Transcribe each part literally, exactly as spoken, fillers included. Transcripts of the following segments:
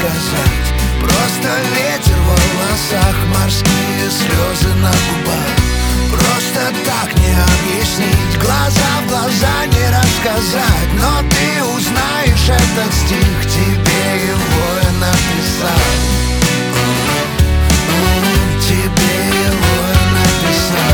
рассказать. Просто ветер в волосах, морские слезы на губах. Просто так не объяснить, глаза в глаза не рассказать. Но ты узнаешь этот стих, тебе его я написал. Тебе его я написал.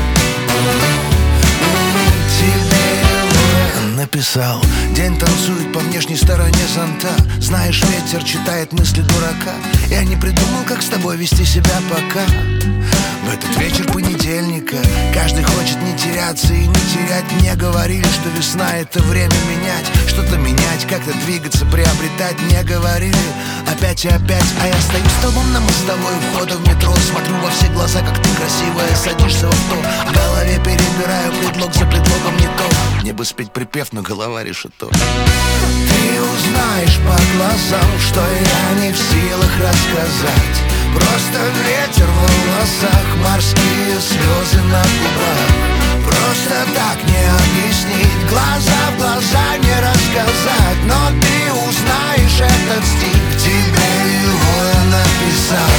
Тебе его я написал. День танцует по внешней стороне зонта. Знаешь, ветер читает мысли дурака. Я не придумал, как с тобой вести себя пока. В этот вечер понедельника каждый хочет не теряться и не терять. Мне говорили, что весна — это время менять, что-то менять, как-то двигаться, приобретать. Мне говорили опять и опять, а я стою столбом на мостовой у входа в метро. Смотрю во все глаза, как ты красивая, садишься в авто. В голове перебираю предлог за предлогом не то. Мне бы спеть припев, но голова решето. Ты узнаешь по глазам, что я не в силах рассказать. Просто ветер в волосах, морские слезы на губах. Просто так не объяснить, глаза в глаза не рассказать. Но ты узнаешь этот стих, тебе его я написал.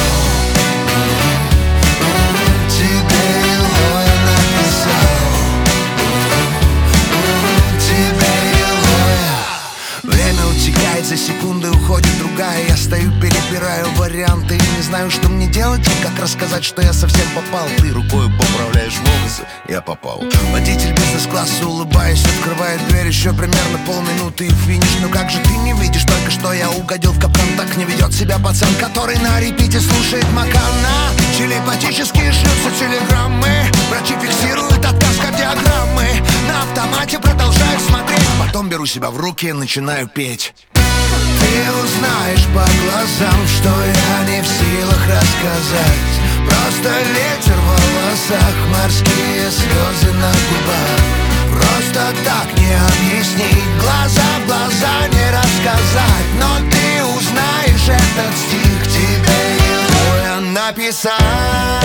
Тебе его я написал. Тебе его я. Время утекает, за секунды уходит другая. Я стою, перебираю варианты и не знаю, что мне делать и как рассказать, что я совсем попал. Ты рукой поправляешь волосы, я попал. Водитель бизнес-класса, улыбаясь, открывает дверь. Еще примерно полминуты и финиш. Ну как же ты не видишь, только что я угодил в капкан. Так не ведет себя пацан, который на репите слушает Макана. Телепатически шлются телеграммы. Врачи фиксируют отказ кардиограммы. На автомате продолжаю смотреть. Потом беру себя в руки и начинаю петь. Ты узнаешь по глазам, что я не в силах рассказать. Просто ветер в волосах, морские слезы на губах. Просто так не объяснить, глаза в глаза не рассказать. Но ты узнаешь этот стих, тебе его я написал.